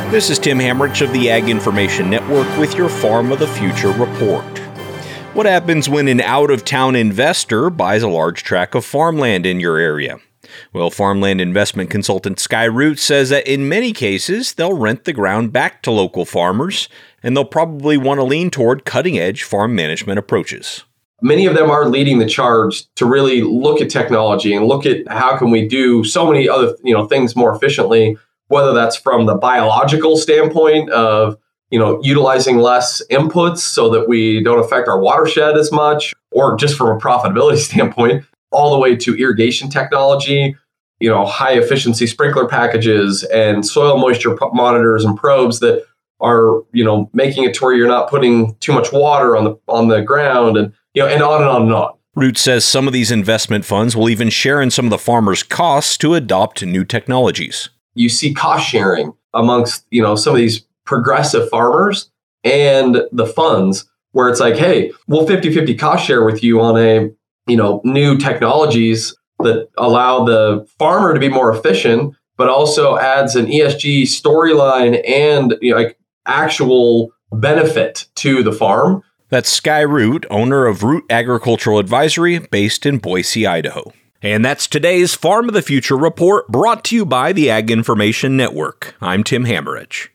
This is Tim Hammerich of the Ag Information Network with your Farm of the Future report. What happens when an out-of-town investor buys a large tract of farmland in your area? Well, farmland investment consultant Sky Root says that in many cases, they'll rent the ground back to local farmers, and they'll probably want to lean toward cutting-edge farm management approaches. Many of them are leading the charge to really look at technology and look at how can we do so many other things more efficiently, whether that's from the biological standpoint of utilizing less inputs so that we don't affect our watershed as much, or just from a profitability standpoint, all the way to irrigation technology, high efficiency sprinkler packages and soil moisture monitors and probes that are, making it to where you're not putting too much water on the ground, and and on and on and on. Root says some of these investment funds will even share in some of the farmers' costs to adopt new technologies. You see cost sharing amongst, some of these progressive farmers and the funds, where it's like, hey, we'll 50-50 cost share with you on a, new technologies that allow the farmer to be more efficient, but also adds an ESG storyline and actual benefit to the farm. That's Sky Root, owner of Root Agricultural Advisory, based in Boise, Idaho. And that's today's Farm of the Future report, brought to you by the Ag Information Network. I'm Tim Hammerich.